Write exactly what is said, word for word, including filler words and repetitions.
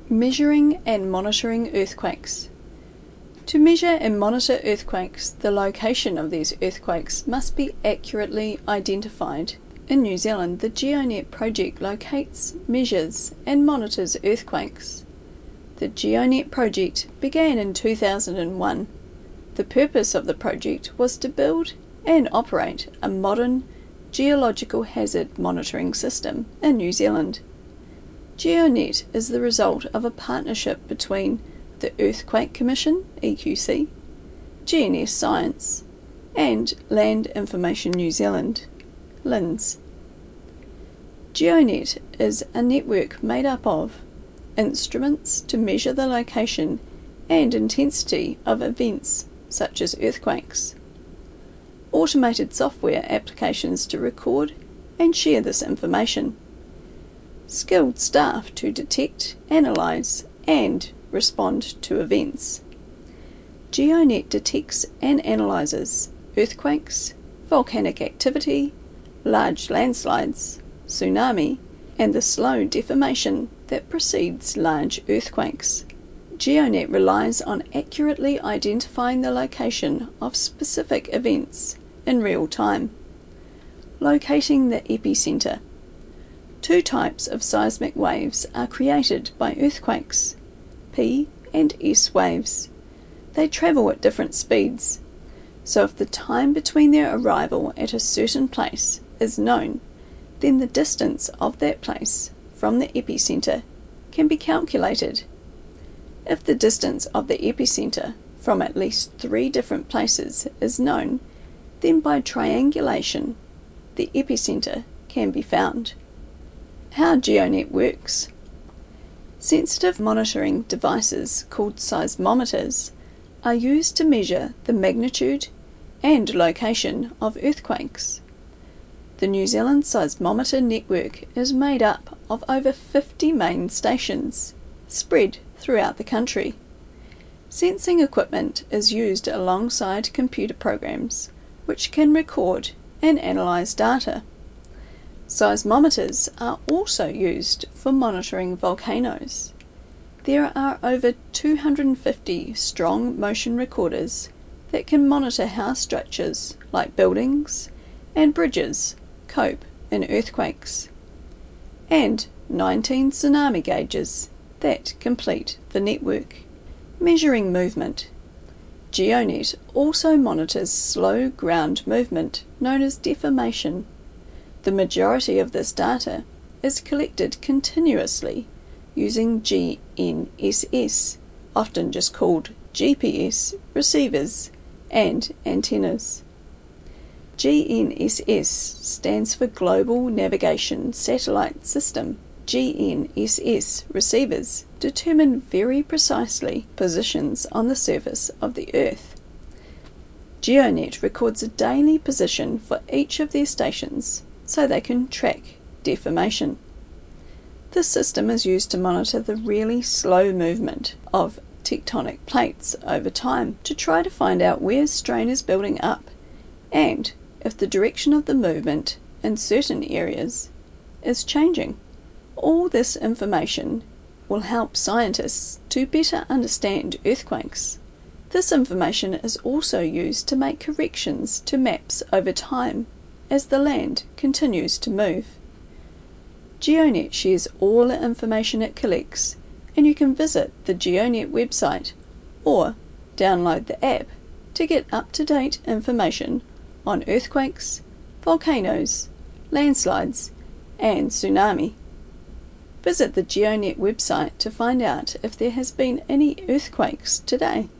Measuring and monitoring earthquakes. To measure and monitor earthquakes, the location of these earthquakes must be accurately identified. In New Zealand, the GeoNet project locates, measures, and monitors earthquakes. The GeoNet project began in two thousand one. The purpose of the project was to build and operate a modern geological hazard monitoring system in New Zealand. GeoNet is the result of a partnership between the Earthquake Commission, E Q C, G N S Science, and Land Information New Zealand, L I N Z. GeoNet is a network made up of instruments to measure the location and intensity of events such as earthquakes, automated software applications to record and share this information, skilled staff to detect, analyse, and respond to events. GeoNet detects and analyses earthquakes, volcanic activity, large landslides, tsunami, and the slow deformation that precedes large earthquakes. GeoNet relies on accurately identifying the location of specific events in real time. Locating the epicentre. Two types of seismic waves are created by earthquakes, P and S waves. They travel at different speeds, so if the time between their arrival at a certain place is known, then the distance of that place from the epicentre can be calculated. If the distance of the epicentre from at least three different places is known, then by triangulation, the epicentre can be found. How GeoNet works. Sensitive monitoring devices called seismometers are used to measure the magnitude and location of earthquakes. The New Zealand Seismometer Network is made up of over fifty main stations, spread throughout the country. Sensing equipment is used alongside computer programs which can record and analyse data. Seismometers are also used for monitoring volcanoes. There are over two hundred fifty strong motion recorders that can monitor how structures like buildings and bridges cope in earthquakes, and nineteen tsunami gauges that complete the network. Measuring movement. GeoNet also monitors slow ground movement known as deformation. The majority of this data is collected continuously using G N S S, often just called G P S, receivers and antennas. G N S S stands for Global Navigation Satellite System. G N S S receivers determine very precisely positions on the surface of the Earth. GeoNet records a daily position for each of their stations so they can track deformation. This system is used to monitor the really slow movement of tectonic plates over time to try to find out where strain is building up and if the direction of the movement in certain areas is changing. All this information will help scientists to better understand earthquakes. This information is also used to make corrections to maps over time as the land continues to move. GeoNet shares all the information it collects, and you can visit the GeoNet website or download the app to get up-to-date information on earthquakes, volcanoes, landslides, and tsunami. Visit the GeoNet website to find out if there has been any earthquakes today.